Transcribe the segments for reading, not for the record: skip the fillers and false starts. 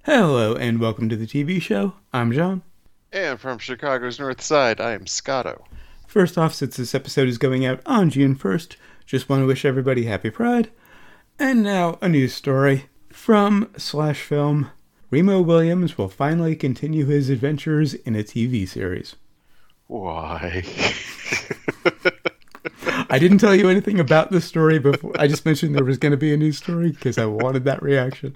Hello and welcome to the TV show. I'm John. And from Chicago's North Side, I am Scotto. First off, since this episode is going out on June 1st, just want to wish everybody happy Pride. And now a news story from Slash Film. Remo Williams will finally continue his adventures in a TV series. Why? I didn't tell you anything about this story before. I just mentioned there was going to be a news story because I wanted that reaction.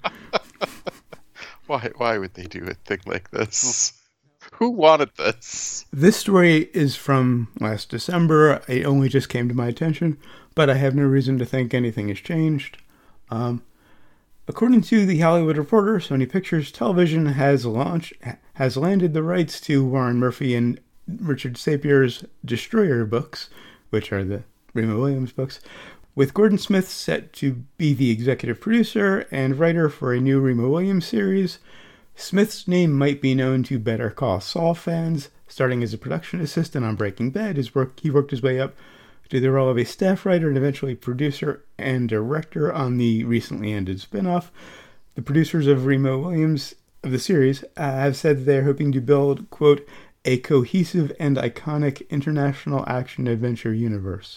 Why would they do a thing like this? Who wanted this? This story is from last December. It only just came to my attention, but I have no reason to think anything has changed. According to The Hollywood Reporter, Sony Pictures Television has landed the rights to Warren Murphy and Richard Sapir's Destroyer books, which are the Remo Williams books, with Gordon Smith set to be the executive producer and writer for a new Remo Williams series. Smith's name might be known to Better Call Saul fans. Starting as a production assistant on Breaking Bad, he worked his way up to the role of a staff writer and eventually producer and director on the recently ended spin-off. The producers of Remo Williams, of the series, have said they're hoping to build, quote, a cohesive and iconic international action-adventure universe.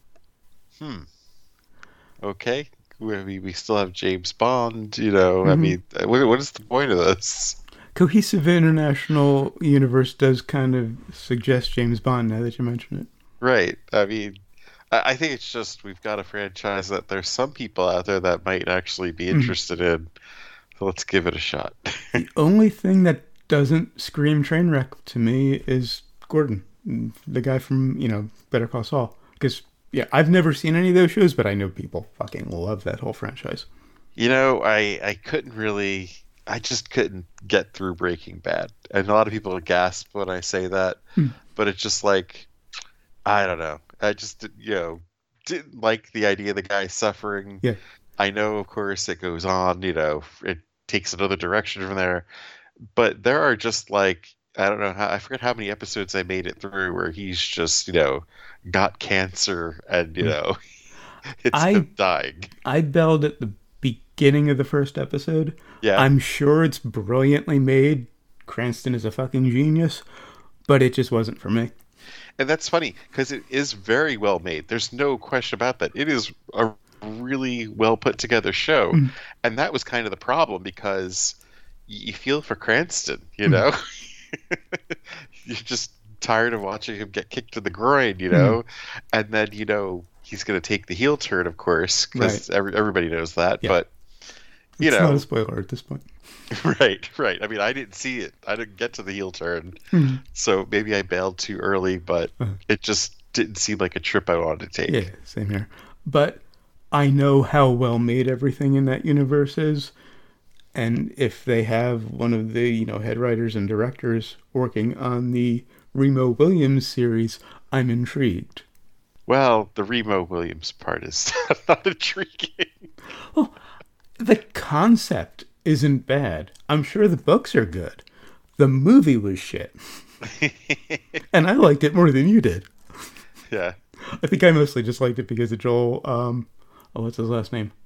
Okay. We still have James Bond, Mm-hmm. I mean, what is the point of this? Cohesive international universe does kind of suggest James Bond now that you mention it. Right. I mean, I think it's just we've got a franchise that there's some people out there that might actually be interested in. So let's give it a shot. The only thing that doesn't scream train wreck to me is Gordon, the guy from, Better Call Saul. Because, yeah, I've never seen any of those shows, but I know people fucking love that whole franchise. I just couldn't get through Breaking Bad. And a lot of people gasp when I say that. But it's just like, I don't know. I just, didn't like the idea of the guy suffering. Yeah. I know, of course, it goes on, it takes another direction from there. But there are just like, I don't know, I forget how many episodes I made it through where he's just, got cancer and, it's him dying. I bailed at the beginning of the first episode. Yeah. I'm sure it's brilliantly made. Cranston is a fucking genius, but it just wasn't for me. And that's funny because it is very well made. There's no question about that. It is a really well put together show. And that was kind of the problem because you feel for Cranston, You're just tired of watching him get kicked in the groin, And then, he's going to take the heel turn, of course, because everybody knows that. Yeah. But, it's not a spoiler at this point. Right. I mean, I didn't see it. I didn't get to the heel turn. So maybe I bailed too early, but it just didn't seem like a trip I wanted to take. Yeah, same here. But I know how well made everything in that universe is. And if they have one of the, head writers and directors working on the Remo Williams series, I'm intrigued. Well, the Remo Williams part is not intriguing. Well, the concept isn't bad. I'm sure the books are good. The movie was shit. And I liked it more than you did. Yeah. I think I mostly just liked it because of Joel, what's his last name?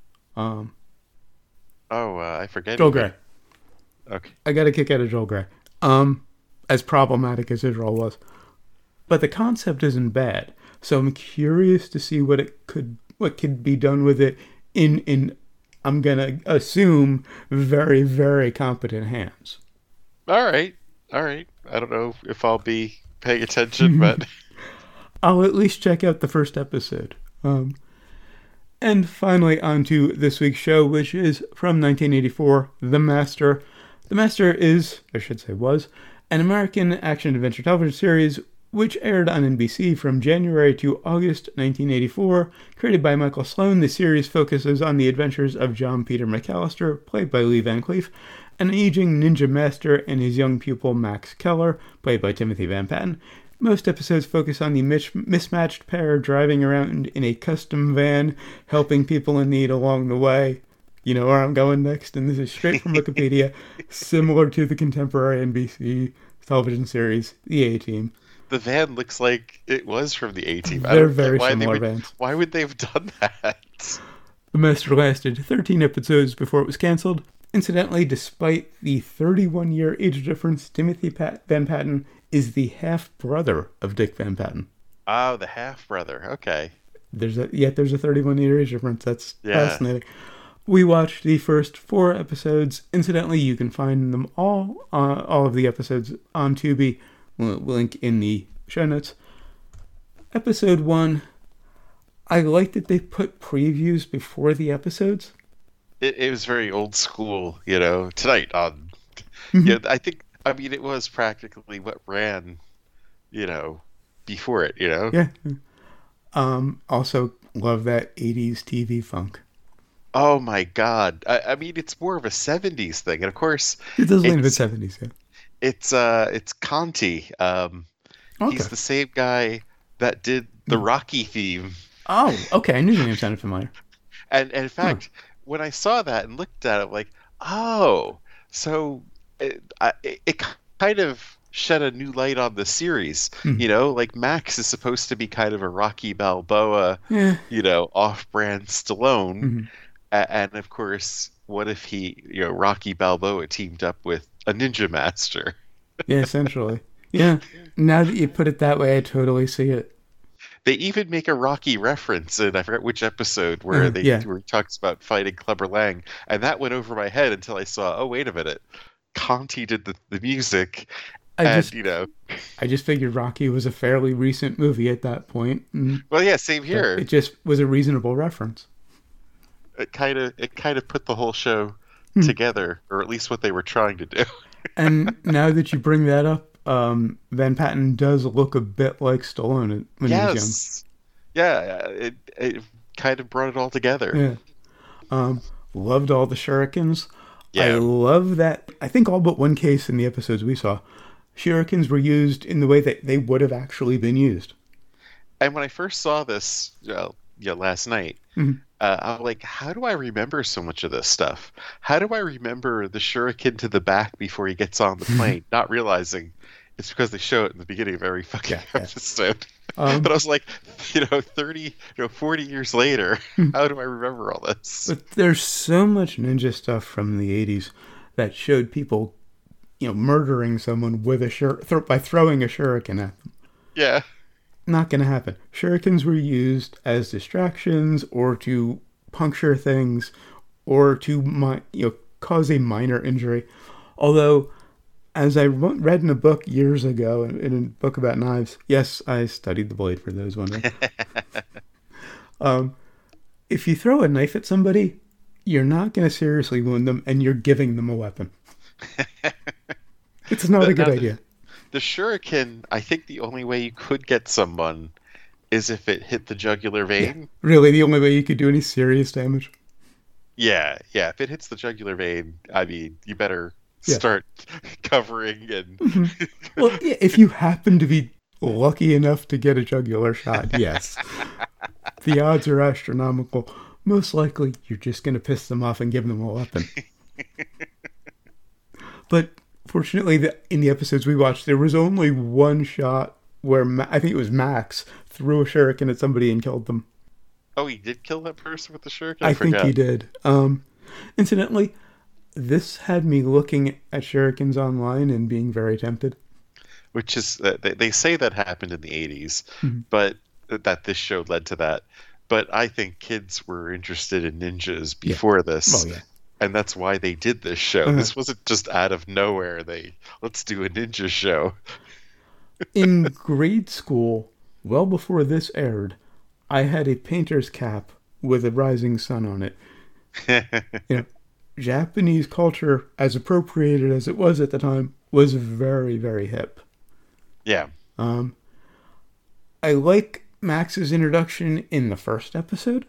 I forget. Joel Grey. Okay. I got a kick out of Joel Grey. As problematic as his role was. But the concept isn't bad. So I'm curious to see what could be done with it in I'm going to assume very, very competent hands. All right. I don't know if I'll be paying attention, but I'll at least check out the first episode. And finally, on to this week's show, which is from 1984, The Master. The Master was, an American action-adventure television series which aired on NBC from January to August 1984. Created by Michael Sloan, the series focuses on the adventures of John Peter McAllister, played by Lee Van Cleef, an aging ninja master, and his young pupil Max Keller, played by Timothy Van Patten. Most episodes focus on the mismatched pair driving around in a custom van, helping people in need along the way. You know where I'm going next, and this is straight from Wikipedia, similar to the contemporary NBC television series, The A-Team. The van looks like it was from the A-Team. They're very similar vans. Why would they have done that? The Master lasted 13 episodes before it was canceled. Incidentally, despite the 31-year age difference, Timothy Van Patten is the half-brother of Dick Van Patten. Oh, the half-brother. Okay. There's a 31-year age difference. That's fascinating. We watched the first 4 episodes. Incidentally, you can find them all of the episodes on Tubi. We'll link in the show notes. Episode 1, I like that they put previews before the episodes. It was very old school, tonight on... I mean, it was practically what ran, before it, Yeah. Also, love that 80s TV funk. Oh my God. I mean, it's more of a 70s thing. And of course... It does lean a bit 70s, yeah. It's Conti. Okay. He's the same guy that did the Rocky theme. Oh, okay. I knew the name sounded familiar. And in fact, when I saw that and looked at it, I'm like, oh, so it kind of shed a new light on the series. Like Max is supposed to be kind of a Rocky Balboa, off-brand Stallone. And of course, what if Rocky Balboa teamed up with a ninja master? Yeah, essentially. Yeah. Now that you put it that way, I totally see it. They even make a Rocky reference in, I forgot which episode, where where he talks about fighting Clubber Lang. And that went over my head until I saw, oh, wait a minute. Conti did the music. I just figured Rocky was a fairly recent movie at that point. Well, yeah, same here. It just was a reasonable reference. It kind of put the whole show together, or at least what they were trying to do. And now that you bring that up, Van Patten does look a bit like Stallone when he was young. Yeah, it kind of brought it all together. Yeah. Loved all the shurikens. Yeah. I love that. I think all but one case in the episodes we saw, shurikens were used in the way that they would have actually been used. And when I first saw this last night, I was like, how do I remember so much of this stuff? How do I remember the shuriken to the back before he gets on the plane? Not realizing it's because they show it in the beginning of every fucking episode. But I was like, 40 years later, how do I remember all this? But there's so much ninja stuff from the 80s that showed people, murdering someone with by throwing a shuriken at them. Yeah. Not going to happen. Shurikens were used as distractions or to puncture things or to cause a minor injury. Although, as I read in a book years ago, in a book about knives, yes, I studied the blade for those wondering. If you throw a knife at somebody, you're not going to seriously wound them, and you're giving them a weapon. It's not a good idea. The shuriken, I think the only way you could get someone is if it hit the jugular vein. Yeah, really, the only way you could do any serious damage. Yeah. If it hits the jugular vein, I mean, you better start covering and... Well, if you happen to be lucky enough to get a jugular shot, yes. The odds are astronomical. Most likely, you're just going to piss them off and give them a weapon. But... fortunately, in the episodes we watched, there was only one shot where I think it was Max threw a shuriken at somebody and killed them. Oh, he did kill that person with the shuriken? I think he did. Incidentally, this had me looking at shurikens online and being very tempted. Which is, they say that happened in the 80s, but that this show led to that. But I think kids were interested in ninjas before this. Oh, yeah. And that's why they did this show. This wasn't just out of nowhere. Let's do a ninja show. In grade school, well before this aired, I had a painter's cap with a rising sun on it. Japanese culture, as appropriated as it was at the time, was very, very hip. Yeah. I like Max's introduction in the first episode.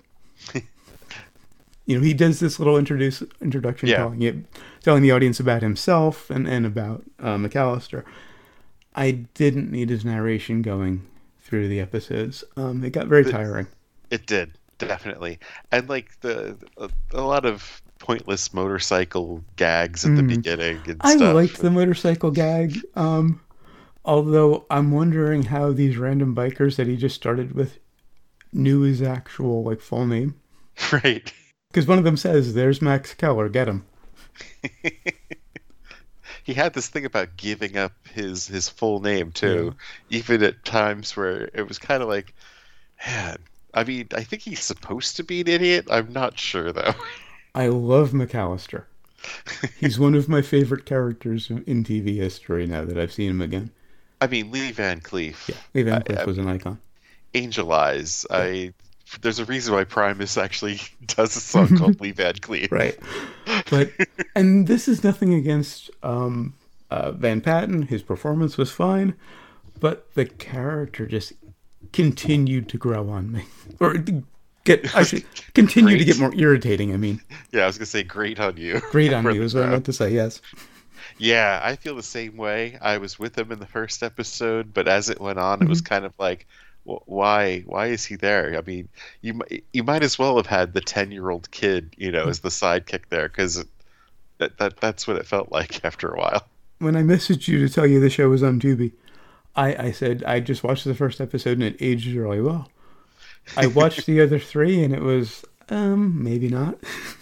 He does this little introduction telling the audience about himself and about McAllister. I didn't need his narration going through the episodes. It got very tiring. It did, definitely. And a lot of pointless motorcycle gags at the beginning and stuff. I liked the motorcycle gag. Although I'm wondering how these random bikers that he just started with knew his actual full name. Right. Because one of them says, "There's Max Keller, get him." He had this thing about giving up his full name Yeah. too, even at times where it was kind of like, man. I mean, I think he's supposed to be an idiot. I'm not sure though. I love McAllister. He's one of my favorite characters in TV history now that I've seen him again. I mean, Lee Van Yeah, Cleef, Lee Van Cleef was an icon. Angel Eyes. Yeah. There's a reason why Primus actually does a song called Lee Van Cleef. Right. But, and this is nothing against Van Patten. His performance was fine, but the character just continued to grow on me. Or actually, continue to get more irritating, I mean. Yeah, I was gonna say great on you. Great on me was what I meant to say, yes. Yeah, I feel the same way. I was with him in the first episode, but as it went on, it was kind of like, why is he there? I mean, you might as well have had the 10-year-old kid, as the sidekick there, because that's what it felt like after a while. When I messaged you to tell you the show was on Tubi, I said I just watched the first episode and it aged really well. I watched the other three and it was, maybe not.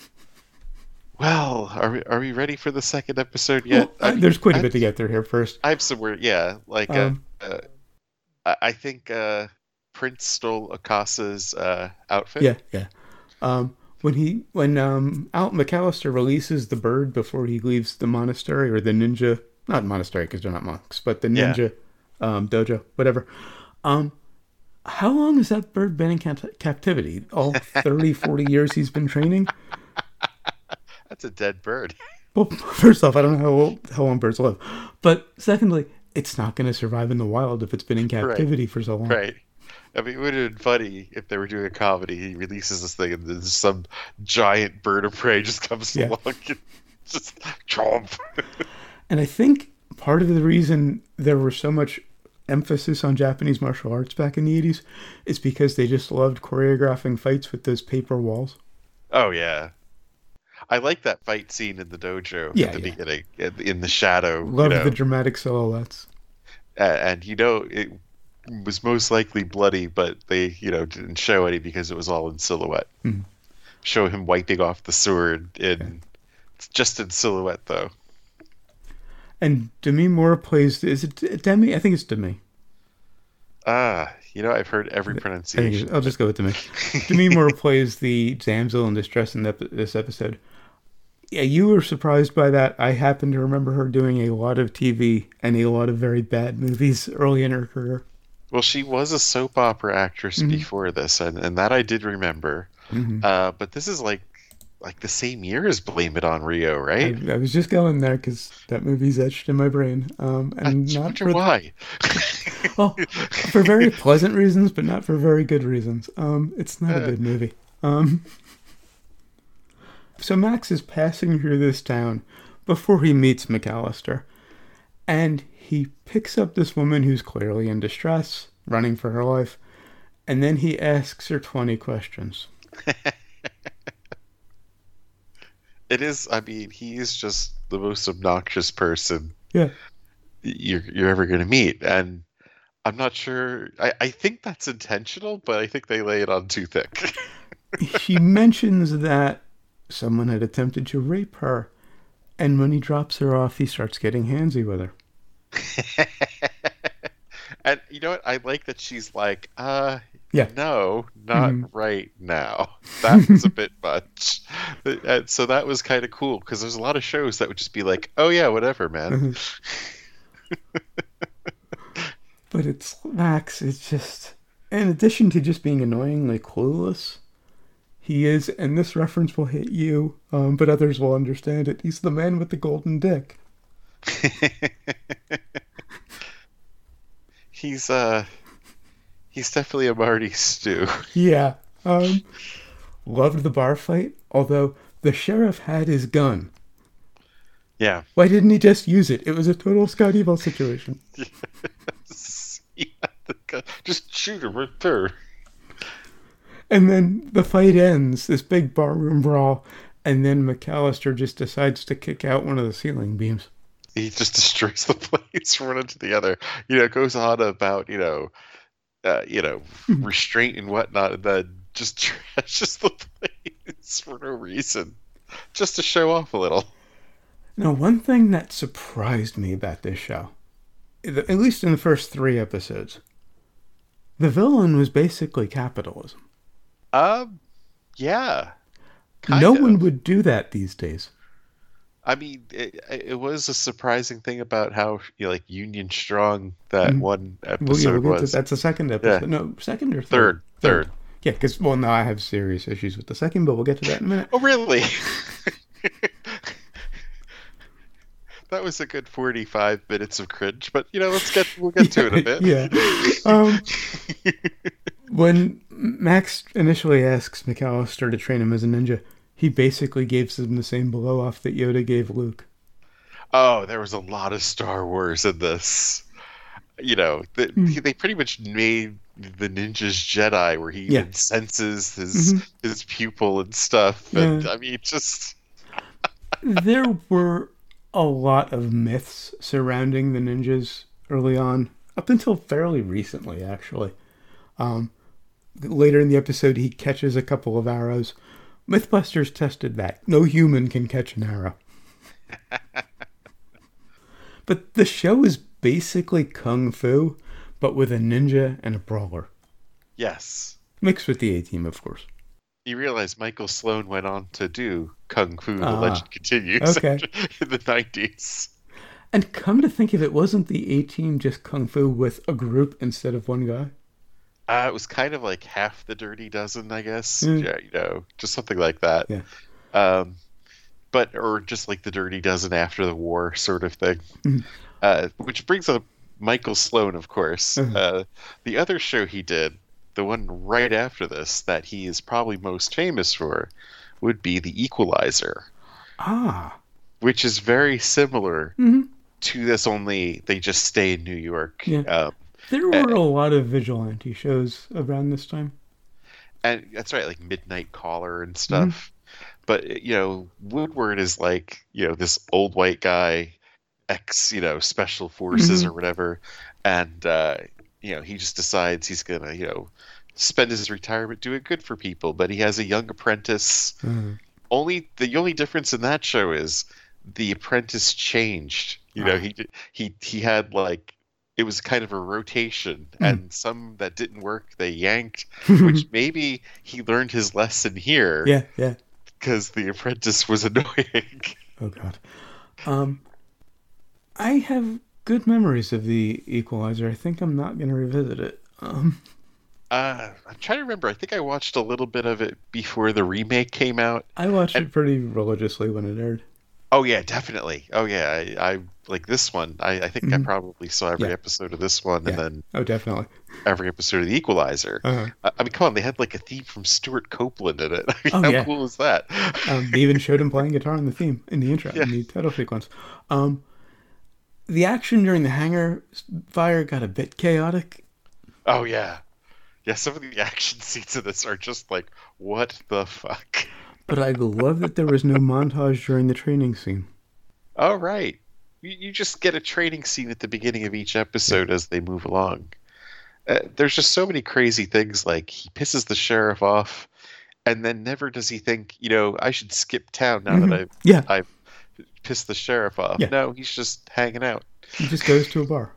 Well, are we ready for the second episode yet? Well, there's quite a bit to get through here first. I have some weird, yeah, like I think Prince stole Akasa's outfit. Yeah. When Alt McAllister releases the bird before he leaves the monastery or the ninja, not monastery because they're not monks, but the ninja dojo, whatever. How long has that bird been in captivity? All 30, 40 years he's been training? That's a dead bird. Well, first off, I don't know how long birds live. But secondly, it's not going to survive in the wild if it's been in captivity for so long. Right. I mean, it would have been funny if they were doing a comedy. He releases this thing and then some giant bird of prey just comes along and just chomp. And I think part of the reason there was so much emphasis on Japanese martial arts back in the 80s is because they just loved choreographing fights with those paper walls. Oh, yeah. I like that fight scene in the dojo at the beginning, in the shadow. Love the dramatic silhouettes. And it was most likely bloody, but they, didn't show any because it was all in silhouette. Mm-hmm. Show him wiping off the sword just in silhouette, though. And Demi Moore plays, is it Demi? I think it's Demi. I've heard every pronunciation. I'll just go with Demi. Demi Moore plays the damsel in distress in this episode. Yeah, you were surprised by that. I happen to remember her doing a lot of TV and a lot of very bad movies early in her career. Well, she was a soap opera actress before this, and that I did remember. Mm-hmm. But this is like the same year as Blame It on Rio, right? I was just going there because that movie's etched in my brain. And I not wonder why. Well, for very pleasant reasons, but not for very good reasons. It's not a good movie. So Max is passing through this town before he meets McAllister. And he picks up this woman who's clearly in distress, running for her life. And then he asks her 20 questions. It is, I mean, he is just the most obnoxious person you're ever going to meet. And I'm not sure, I think that's intentional, but I think they lay it on too thick. She mentions that someone had attempted to rape her. And when he drops her off, he starts getting handsy with her. And you know what? I like that she's like, no, not right now. That was a bit much. So that was kind of cool because there's a lot of shows that would just be like, oh yeah, whatever, man. But it's Max. It's just, in addition to just being annoyingly clueless, he is, and this reference will hit you, but others will understand it. He's the man with the golden dick. He's definitely a Marty Stew. Yeah. Loved the bar fight, although the sheriff had his gun. Yeah. Why didn't he just use it? It was a total Scott Evil situation. Yes. He had the gun. Just shoot him right there. And then the fight ends, this big barroom brawl, and then McAllister just decides to kick out one of the ceiling beams. He just destroys the place from one end to the other. It goes on about, restraint and whatnot, and then just trashes the place for no reason. Just to show off a little. Now, one thing that surprised me about this show, at least in the first 3 episodes, the villain was basically capitalism. Um, yeah, No kind one of. would do that these days. I mean, it was a surprising thing about how like Union Strong that Mm. one Well, yeah, we'll episode get to was. that's the second Yeah, episode. No, second or third? third, Third. third. Yeah, because, well, now I have serious issues with the second, but we'll get to that in a minute. Oh, really? That was a good 45 minutes of cringe, but we'll get to it a bit. Yeah. Um, when Max initially asks McAllister to train him as a ninja, he basically gives him the same blow off that Yoda gave Luke. Oh, there was a lot of Star Wars in this. Mm. They pretty much made the ninja's Jedi, where he Yeah. even senses Hmm. his pupil and stuff. Yeah. And I mean, just There were a lot of myths surrounding the ninjas early on, up until fairly recently, actually. Um, Later in the episode, he catches a couple of arrows. Mythbusters tested that. No human can catch an arrow. But the show is basically kung fu, but with a ninja and a brawler. yes. Mixed with the A-Team, of course. You realize Michael Sloan went on to do Kung Fu: The Ah, Legend Continues okay. in the 90s. And come to think of it, wasn't the A-Team just kung fu with a group instead of one guy? It was kind of like half the Dirty Dozen, I guess. Mm, Yeah, just something like that. yeah. Um, or just like the Dirty Dozen after the war sort of thing. Mm, Which brings up Michael Sloan, of course. uh-huh. The other show he did, the one right after this, that he is probably most famous for, would be The Equalizer, Ah. which is very similar Hmm. to this, only they just stay in New York. Yeah. There Uh, were a lot of vigilante shows around this time. and that's right, like Midnight Caller and Hmm. stuff. But Woodward is like this old white guy, ex special forces Hmm. or whatever, and he just decides he's gonna spend his retirement doing good for people. But he has a young apprentice. Uh, The only difference in that show is the apprentice changed. ah. He had like. It was kind of a rotation, Mm. and some that didn't work, they yanked, which maybe he learned his lesson here Yeah, yeah. because the apprentice was annoying. Oh God. Um, I have good memories of the Equalizer. I think I'm not gonna revisit it. I'm trying to remember. I think I watched a little bit of it before the remake came out. I watched And it pretty religiously when it aired. oh yeah, definitely. Oh yeah, I like this one. I think I Mhm. probably saw every Yeah, episode of this one, and yeah. then Oh, definitely. every episode of The Equalizer. Uh-huh. I mean, come on, they had like a theme from Stuart Copeland in it. I mean, Oh how yeah. cool is that? They even showed him playing guitar in the theme, in the intro, Yeah. in the title sequence. Um, the action during the hangar fire got a bit chaotic, Oh yeah. Yeah, some of the action scenes in this are just like, what the fuck? but I love that there was no montage during the training scene. All right. You just get a training scene at the beginning of each Yeah. episode as they move along. There's just so many crazy things, like he pisses the sheriff off, and then never does he think, I should skip town now that Hmm. Yeah, I've pissed the sheriff off. yeah. No, he's just hanging out. He just goes to a bar.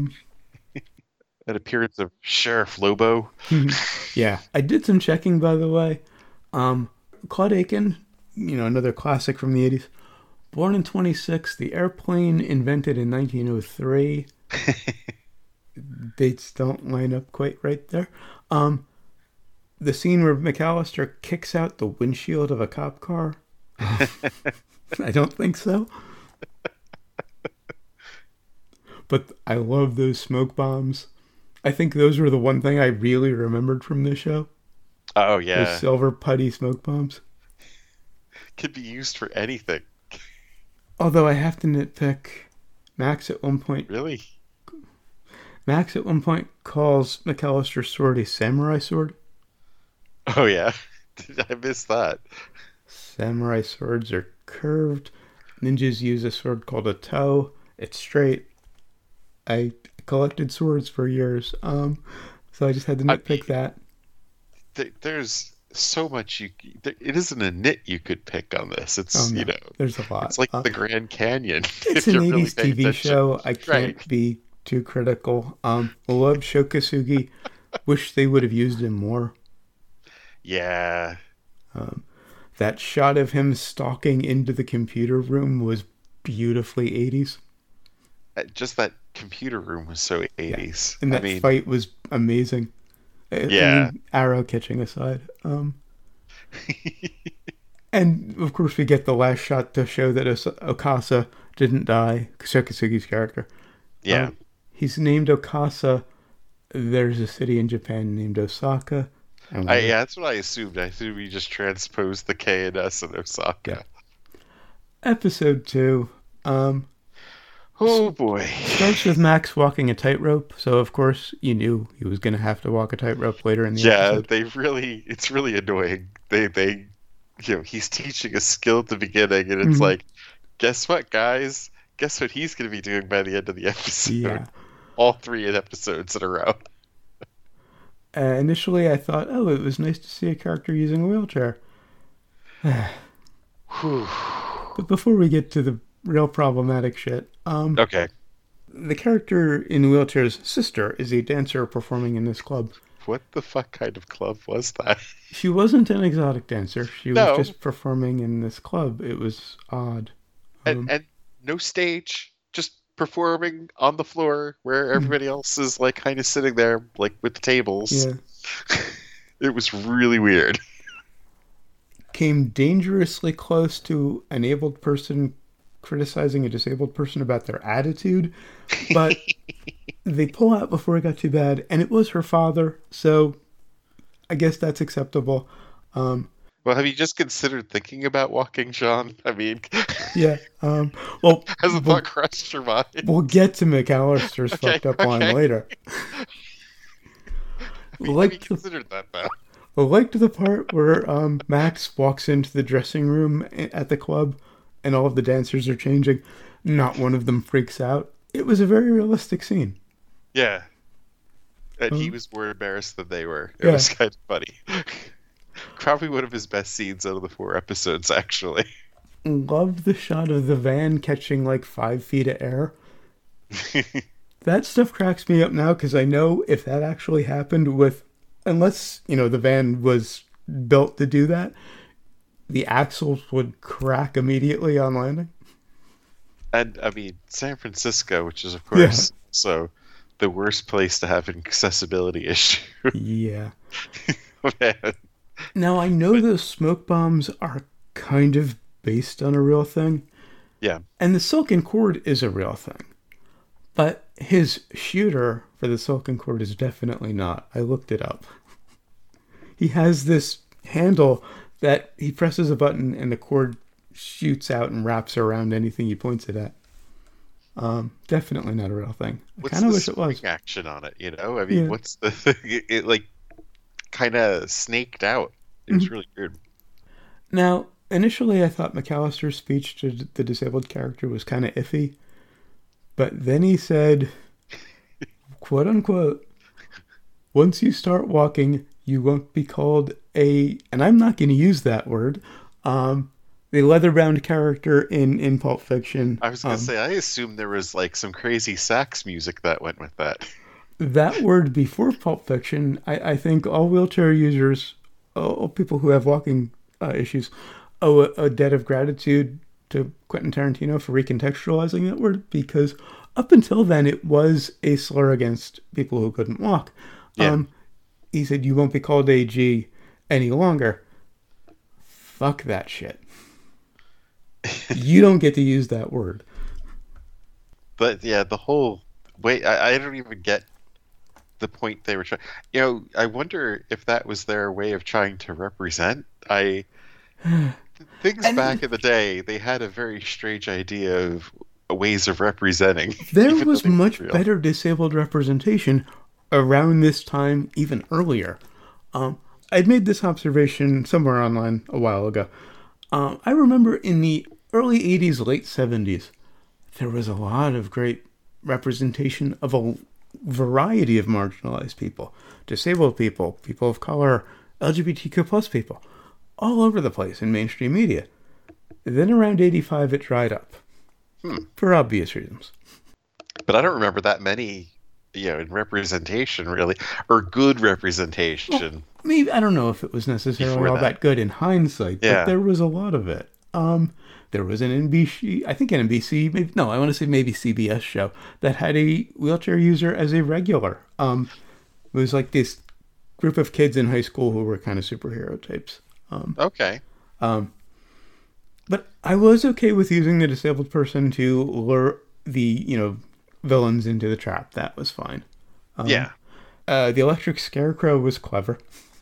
An appearance of Sheriff Lobo. Yeah, I did some checking, by the way. Claude Aiken, another classic from the 80s. Born in 26, the airplane invented in 1903. Dates don't line up quite right there. The scene where McAllister kicks out the windshield of a cop car. I don't think so. But I love those smoke bombs. I think those were the one thing I really remembered from this show. Oh Those yeah, silver putty smoke bombs. could be used for anything. Although I have to nitpick, Max at one point Really? Max at one point calls McAllister's sword a samurai sword. Oh yeah, I missed that. Samurai swords are curved. Ninjas use a sword called a toe. It's straight. I collected swords for years. So I just had to I nitpick that. there's so much it isn't a nit you could pick on this. Oh It's, no, there's a lot. it's like the Grand Canyon It's if an you're really 80s paying TV attention. show. I Right. can't be too critical. Love Shokasugi. Wish they would have used him more. Yeah. That shot of him stalking into the computer room was beautifully 80s. Just that computer room was so Yeah. 80s. And that fight was amazing. Yeah. I mean, arrow catching aside. And of course, we get the last shot to show that Okasa didn't die. Shokasugi's character. Yeah. He's named Okasa. There's a city in Japan named Osaka. Yeah, that's what I assumed. I assumed we just transposed the K and S in Osaka. Yeah. Episode 2. Oh boy. Starts with Max walking a tightrope. So of course you knew he was going to have to walk a tightrope later in the episode. Yeah, it's really annoying. They he's teaching a skill at the beginning, and it's like, guess what, guys? Guess what he's going to be doing by the end of the episode? Yeah. All 3 episodes in a row. Initially, I thought, oh, it was nice to see a character using a wheelchair. But before we get to the real problematic shit, Okay. the character in the wheelchair's sister is a dancer performing in this club. What the fuck kind of club was that? She wasn't an exotic dancer. She No. was just performing in this club. It was odd. And no stage, just performing on the floor where everybody else is like kind of sitting there like with the tables. Yeah. It was really weird. Came dangerously close to an abled person criticizing a disabled person about their attitude, but they pull out before it got too bad, and it was her father, so I guess that's acceptable. Well, have you just considered thinking about walking, Sean? I mean, Yeah. Well, has the thought crossed your mind? we'll get to McAllister's fucked up line later. Have you considered that though? I liked the part where Max walks into the dressing room at the club and all of the dancers are changing. Not one of them freaks out. It was a very realistic scene. Yeah. And he was more embarrassed than they were. It Yeah. was kind of funny. Probably one of his best scenes out of the 4 episodes, actually. Loved the shot of the van catching like 5 feet of air. That stuff cracks me up now because I know if that actually happened unless, the van was built to do that, the axles would crack immediately on landing. And, I mean, San Francisco, which is, of course, the worst place to have an accessibility issue. Yeah. Man. Now, I know those smoke bombs are kind of based on a real thing. Yeah. And the Silken Cord is a real thing. But his shooter for the Silken Cord is definitely not. I looked it up. He has this handle that he presses a button and the cord shoots out and wraps around anything he points it at. Definitely not a real thing. I kind of wish it was. Action on it, I mean, what's the... It, like, kind of snaked out. It was really weird. Now, initially I thought McAllister's speech to the disabled character was kind of iffy. But then he said, quote unquote, once you start walking, you won't be called and I'm not going to use that word, the leather-bound character in Pulp Fiction. I was going to say, I assumed there was like some crazy sax music that went with that. That word before Pulp Fiction, I think all wheelchair users, all people who have walking issues, owe a debt of gratitude to Quentin Tarantino for recontextualizing that word, because up until then it was a slur against people who couldn't walk. Yeah. He said, you won't be called AG any longer. Fuck that shit. You don't get to use that word. But yeah, the whole way, I don't even get the point they were trying. I wonder if that was their way of trying to represent. Back in the day, they had a very strange idea of ways of representing. There was much better disabled representation around this time, even earlier. I'd made this observation somewhere online a while ago. I remember in the early 80s, late 70s, there was a lot of great representation of a variety of marginalized people. Disabled people, people of color, LGBTQ plus people all over the place in mainstream media. Then around 85, it dried up for obvious reasons. But I don't remember that many, in representation, really, or good representation. Well, maybe, I don't know if it was necessarily all that good in hindsight, but there was a lot of it. There was an NBC, I think an NBC, maybe, no, I want to say maybe CBS show that had a wheelchair user as a regular. It was like this group of kids in high school who were kind of superhero types. Okay. But I was okay with using the disabled person to lure the, villains into the trap. That was fine. Yeah. The electric scarecrow was clever.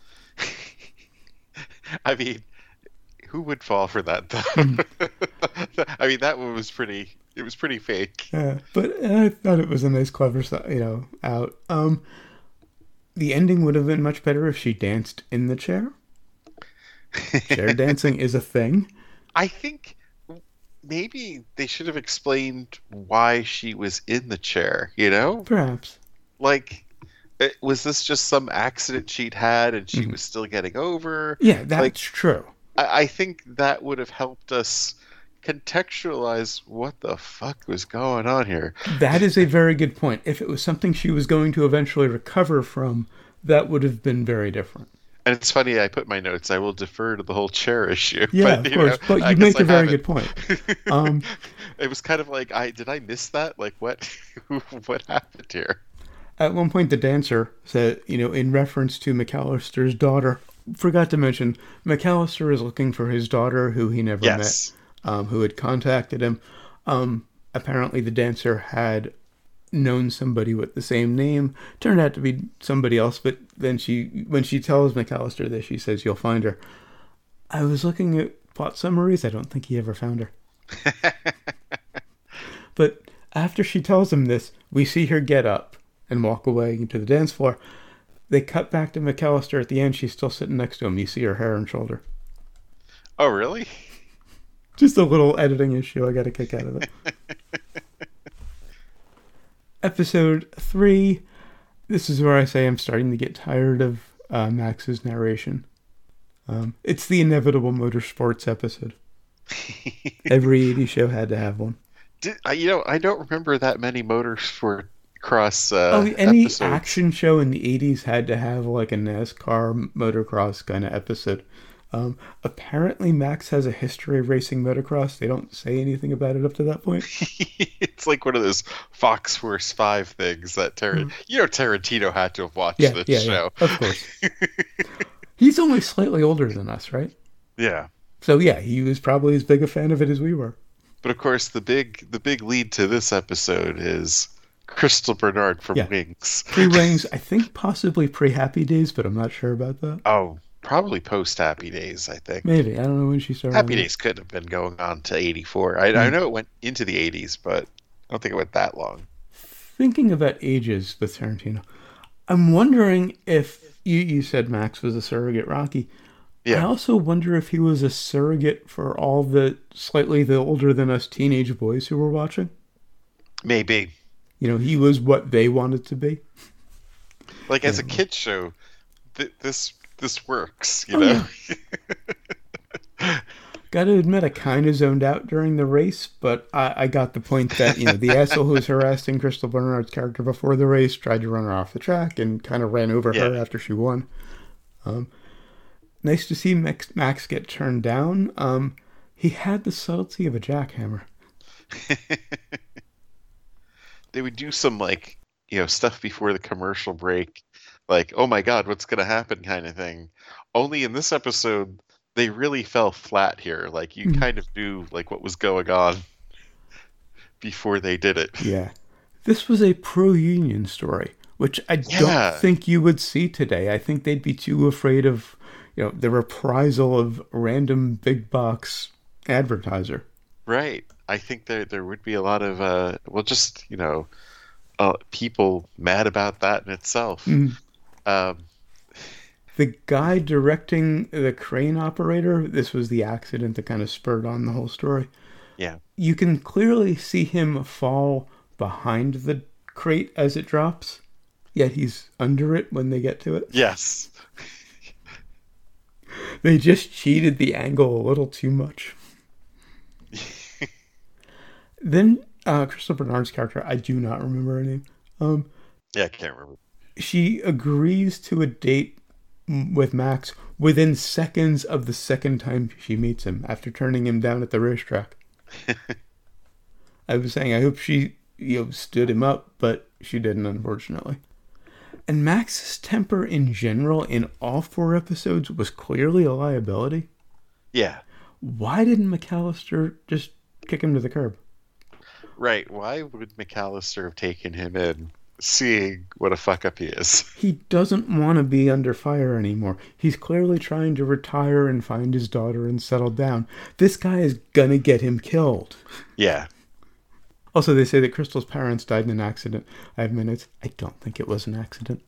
I mean, who would fall for that, though? I mean, that one was pretty fake. But I thought it was a nice, clever, out. The ending would have been much better if she danced in the chair. Chair dancing is a thing. I think maybe they should have explained why she was in the chair, Perhaps. Like, was this just some accident she'd had and she was still getting over? Yeah, that's true. I think that would have helped us contextualize what the fuck was going on here. That is a very good point. If it was something she was going to eventually recover from, that would have been very different. And it's funny, I put my notes, I will defer to the whole chair issue. Yeah, of course. But you make a very good point. It was kind of like, did I miss that? Like, what happened here? At one point, the dancer said, in reference to McAllister's daughter, forgot to mention, McAllister is looking for his daughter, who he never met, who had contacted him. Apparently, the dancer had known somebody with the same name. Turned out to be somebody else, but then when she tells McAllister this, she says, "You'll find her." I was looking at plot summaries. I don't think he ever found her. But after she tells him this, we see her get up and walk away into the dance floor. They cut back to McAllister at the end. She's still sitting next to him. You see her hair and shoulder. Oh, really? Just a little editing issue. I got a kick out of it. Episode 3. This is where I say I'm starting to get tired of Max's narration. It's the inevitable motorsports episode. Every 80s show had to have one. I don't remember that many motorsport cross any episodes. Action show in the 80s had to have like a NASCAR motocross kind of episode. Apparently Max has a history of racing motocross. They don't say anything about it up to that point. It's like one of those Fox Force 5 things that Tarantino had to have watched this show. Yeah, of course. He's only slightly older than us, right? Yeah. So yeah, he was probably as big a fan of it as we were. But of course, the big lead to this episode is Crystal Bernard from Wings. Pre-Wings, I think possibly pre-Happy Days, but I'm not sure about that. Oh, probably post-Happy Days, I think. Maybe. I don't know when she started. Happy Days could have been going on to 84. I know it went into the 80s, but I don't think it went that long. Thinking about ages with Tarantino, I'm wondering if you said Max was a surrogate Rocky. Yeah. I also wonder if he was a surrogate for all the older than us teenage boys who were watching. Maybe. He was what they wanted to be. Like as a kid's show, this works, know? Yeah. Gotta admit, I kind of zoned out during the race, but I got the point that, the asshole who was harassing Crystal Bernard's character before the race tried to run her off the track and kind of ran over her after she won. Nice to see Max get turned down. He had the subtlety of a jackhammer. They would do some stuff before the commercial break, like, oh my god, what's gonna happen kind of thing. Only in this episode, they really fell flat here. Like, you kind of knew what was going on before they did it. Yeah. This was a pro-union story, which I don't think you would see today. I think they'd be too afraid of, the reprisal of random big box advertiser. Right. I think there would be a lot of, people mad about that in itself. The guy directing the crane operator, this was the accident that kind of spurred on the whole story. Yeah. You can clearly see him fall behind the crate as it drops, yet he's under it when they get to it. Yes. They just cheated the angle a little too much. Then Crystal Bernard's character, I do not remember her name. Yeah, I can't remember. She agrees to a date with Max within seconds of the second time she meets him after turning him down at the racetrack. I was saying I hope she stood him up, but she didn't, unfortunately. And Max's temper in general in all 4 episodes was clearly a liability. Yeah. Why didn't McAllister just kick him to the curb? Right. Why would McAllister have taken him in, seeing what a fuck up he is? He doesn't want to be under fire anymore. He's clearly trying to retire and find his daughter and settle down. This guy is gonna get him killed. Yeah. Also, they say that Crystal's parents died in an accident. I have minutes. I don't think it was an accident.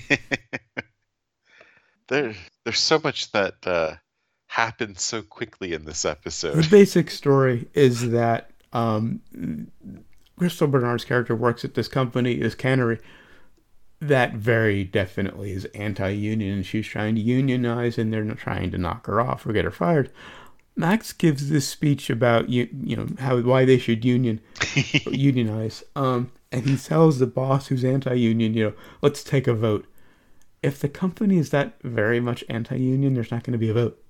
There's so much that happened so quickly in this episode. The basic story is that Crystal Bernard's character works at this company, this cannery, that very definitely is anti-union, and she's trying to unionize, and they're trying to knock her off or get her fired. Max gives this speech about why they should unionize, and he tells the boss who's anti-union, let's take a vote. If the company is that very much anti-union, there's not going to be a vote.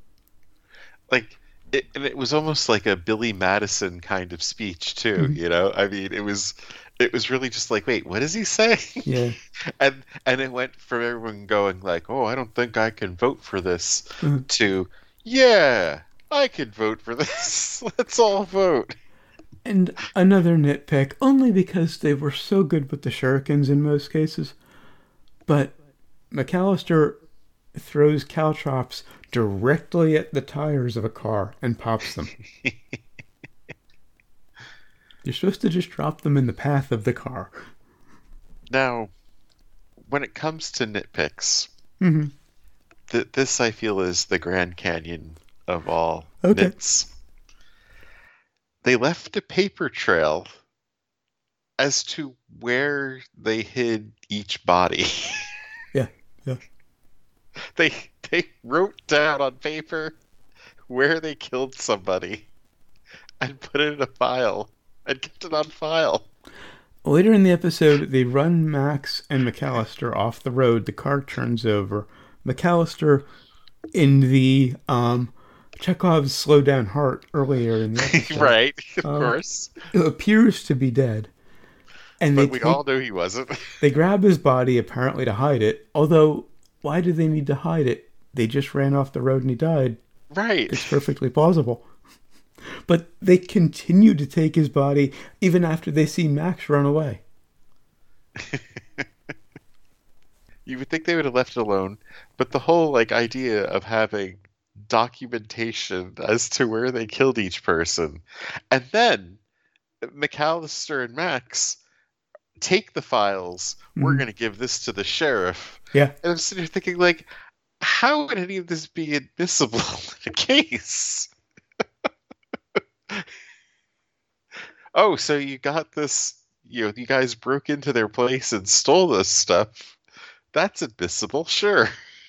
It was almost like a Billy Madison kind of speech too. Mm-hmm. I mean, it was really just like, wait, what is he saying? Yeah. and it went from everyone going like, oh, I don't think I can vote for this, Mm-hmm. to, yeah, I can vote for this. Let's all vote. And another nitpick, only because they were so good with the shurikens in most cases, but McAllister throws caltrops directly at the tires of a car and pops them. You're supposed to just drop them in the path of the car. Now, when it comes to nitpicks, Mm-hmm. this I feel is the Grand Canyon of all Okay. nits. They left a paper trail as to where they hid each body. Yeah. They wrote down on paper where they killed somebody and put it in a file and kept it on file. Later in the episode, they run Max and McAllister off the road. The car turns over. McAllister, in the Chekhov's Slow Down Heart earlier in the episode, Right, of course. appears to be dead. And But we all knew he wasn't. They grab his body apparently to hide it. Although, why do they need to hide it? They just ran off the road and he died. Right. It's perfectly plausible. But they continue to take his body even after they see Max run away. You would think they would have left it alone, but the whole idea of having documentation as to where they killed each person, and then McAllister and Max take the files. We're going to give this to the sheriff. Yeah. And I'm sitting here thinking, how would any of this be admissible in a case? Oh, so you got this, you guys broke into their place and stole this stuff. That's admissible, sure.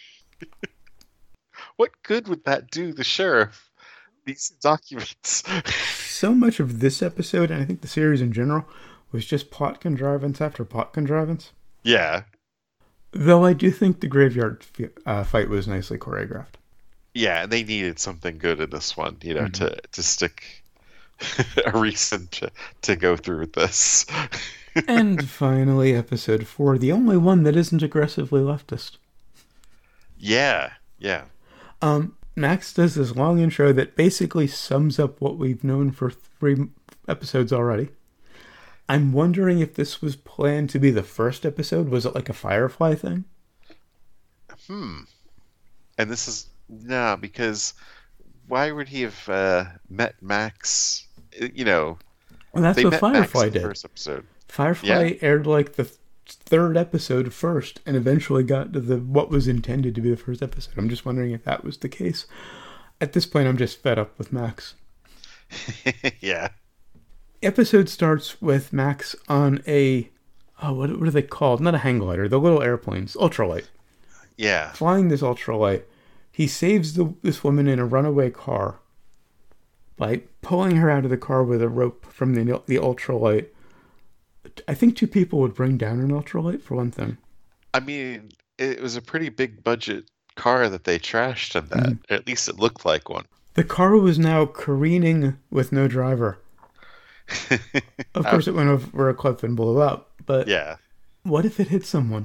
What good would that do the sheriff? These documents. So much of this episode, and I think the series in general, was just plot contrivance after plot contrivance. Yeah. Though I do think the graveyard fight was nicely choreographed. Yeah, and they needed something good in this one, to stick a reason to go through with this. And finally, episode 4, the only one that isn't aggressively leftist. Yeah. Max does this long intro that basically sums up what we've known for 3 episodes already. I'm wondering if this was planned to be the first episode. Was it like a Firefly thing? And this is... No, because why would he have met Max? Well, that's what Firefly did. First episode. Firefly aired the 3rd episode first and eventually got to what was intended to be the first episode. I'm just wondering if that was the case. At this point, I'm just fed up with Max. Yeah. Episode starts with Max on what are they called? Not a hang glider, the little airplanes, ultralight. Yeah. Flying this ultralight He saves this woman in a runaway car by pulling her out of the car with a rope from the ultralight. I think 2 people would bring down an ultralight, for one thing. I mean, it was a pretty big budget car that they trashed in that. At least it looked like one. The car was now careening with no driver. Of course, it went over a cliff and blew up, but Yeah. what if it hit someone?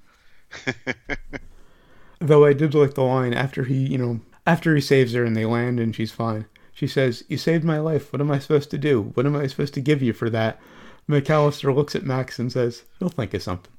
Though I did like the line after he saves her and they land and she's fine. She says, "You saved my life. What am I supposed to do? What am I supposed to give you for that?" McAllister looks at Max and says, "He'll think of something."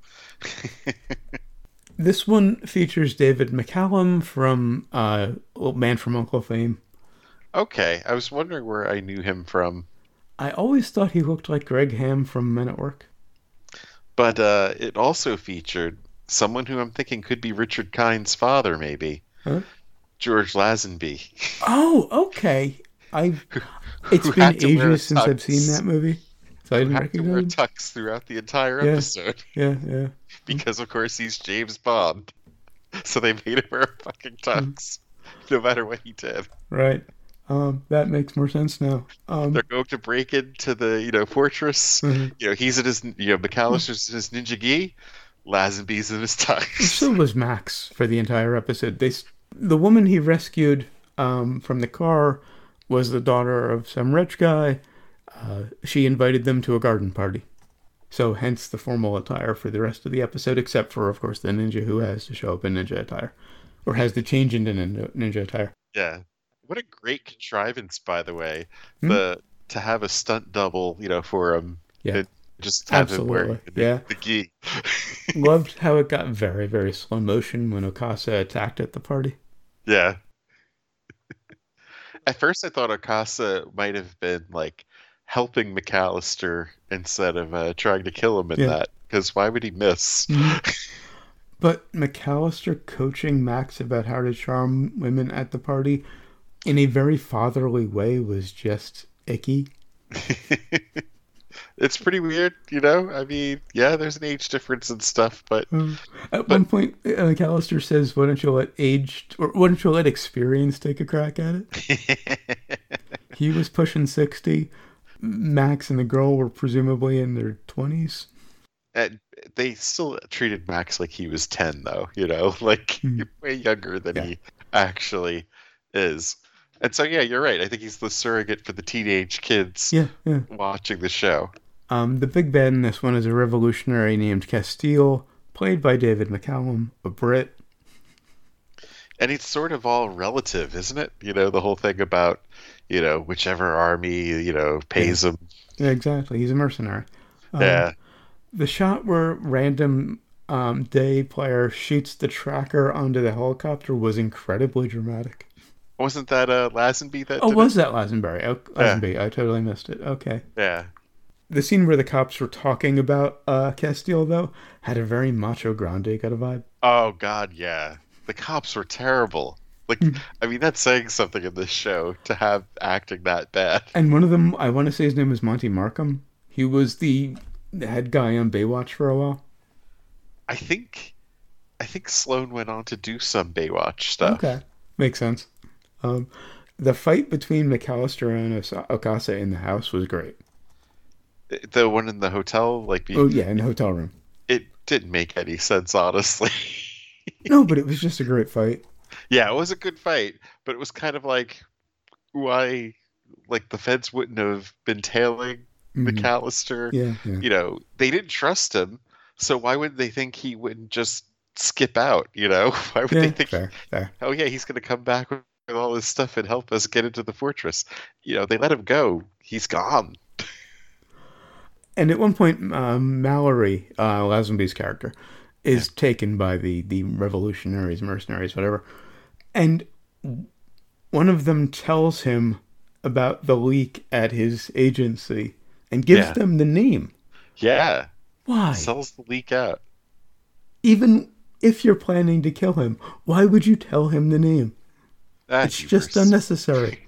This one features David McCallum from Man from U.N.C.L.E. fame. Okay, I was wondering where I knew him from. I always thought he looked like Greg Ham from Men at Work. But it also featured someone who I'm thinking could be Richard Kind's father, maybe. Huh? George Lazenby. Oh, okay. It's been ages since I've seen that movie, so I didn't Had to wear recognize him. tux throughout the entire Yeah. episode. Yeah. Because, of course, he's James Bond. So they made him wear a fucking tux, no matter what he did. Right. That makes more sense now. They're going to break into the, fortress. Mhm. He's in his, McAllister's in his ninja gi. Lazenby's in his tux. So was Max for the entire episode. The woman he rescued from the car was the daughter of some rich guy. She invited them to a garden party. So hence the formal attire for the rest of the episode, except for, of course, the ninja who has to show up in ninja attire. Or has to change into ninja attire. Yeah. What a great contrivance, by the way. To have a stunt double, for him. Yeah. And just have Absolutely. him wearing the gi. Loved how it got very, very slow motion when Okasa attacked at the party. Yeah. At first, I thought Okasa might have been helping McAllister instead of trying to kill him in that. Because why would he miss? But McAllister coaching Max about how to charm women at the party in a very fatherly way was just icky. It's pretty weird, I mean, yeah, there's an age difference and stuff, but At one point, McAllister says, "Why don't you let experience take a crack at it?" He was pushing 60. Max and the girl were presumably in their 20s. And they still treated Max like he was 10, though, way younger than he actually is. And so, yeah, you're right. I think he's the surrogate for the teenage kids watching the show. The big bad in this one is a revolutionary named Castile, played by David McCallum, a Brit. And it's sort of all relative, isn't it? The whole thing about, whichever army, pays him. Yeah, exactly. He's a mercenary. Yeah. The shot where random day player shoots the tracker onto the helicopter was incredibly dramatic. Wasn't that Lazenby that Oh, did was it? that Lazenby? Lazenby. I totally missed it. Okay. Yeah. The scene where the cops were talking about Castile, though, had a very Macho Grande kind of vibe. Oh, God, yeah. The cops were terrible. I mean, that's saying something in this show to have acting that bad. And one of them, I want to say his name was Monty Markham. He was the head guy on Baywatch for a while. I think Sloane went on to do some Baywatch stuff. Okay. Makes sense. The fight between McAllister and Okasa in the house was great. The one in the hotel, in the hotel room. It didn't make any sense, honestly. No, but it was just a great fight. Yeah, it was a good fight, but it was kind of why, the feds wouldn't have been tailing McAllister. Yeah. They didn't trust him, so why would they think he wouldn't just skip out, Why would they think, fair. oh yeah, he's going to come back with all this stuff and help us get into the fortress? They let him go. He's gone. And at one point, Mallory, Lazenby's character, is taken by the revolutionaries, mercenaries, whatever. And one of them tells him about the leak at his agency and gives them the name. Yeah. Why? Sells the leak out. Even if you're planning to kill him, why would you tell him the name? It's just unnecessary.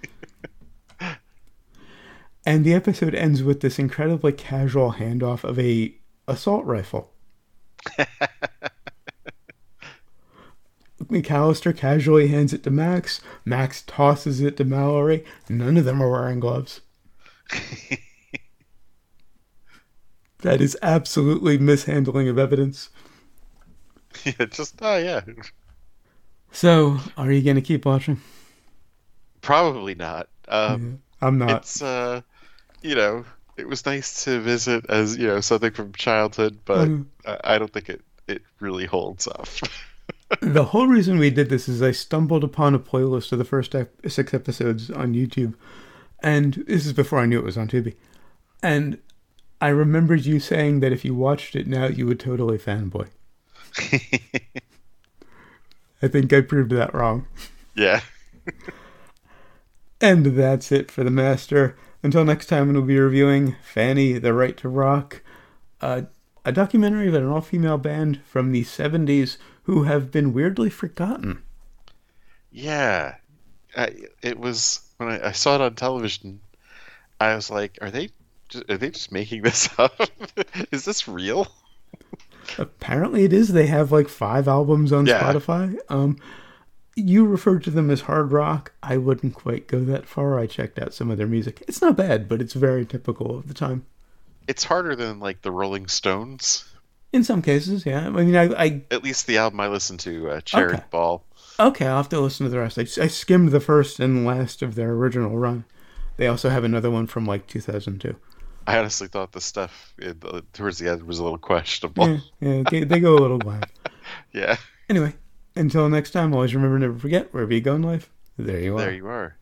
And the episode ends with this incredibly casual handoff of a assault rifle. McAllister casually hands it to Max. Max tosses it to Mallory. None of them are wearing gloves. That is absolutely mishandling of evidence. Yeah, just oh yeah. So, are you going to keep watching? Probably not. Yeah, I'm not. It's it was nice to visit as something from childhood, but I don't think it really holds up. The whole reason we did this is I stumbled upon a playlist of the first 6 episodes on YouTube, and this is before I knew it was on Tubi. And I remembered you saying that if you watched it now, you would totally fanboy. I think I proved that wrong. Yeah. And that's it for The Master. Until next time, we'll be reviewing Fanny, The Right to Rock, a documentary about an all-female band from the 70s who have been weirdly forgotten. Yeah. It was, when I saw it on television, I was like, are they just making this up? Is this real? Apparently it is. They have like 5 albums on Spotify. You referred to them as hard rock. I wouldn't quite go that far. I checked out some of their music. It's not bad, but it's very typical of the time. It's harder than like the Rolling Stones. In some cases, yeah. I mean, I at least the album I listened to, Charity Ball. Okay, I'll have to listen to the rest. I skimmed the first and last of their original run. They also have another one from like 2002. I honestly thought the stuff towards the end was a little questionable. Yeah, they go a little wild. Yeah. Anyway, until next time, always remember, never forget, wherever you go in life, there you are. There you are.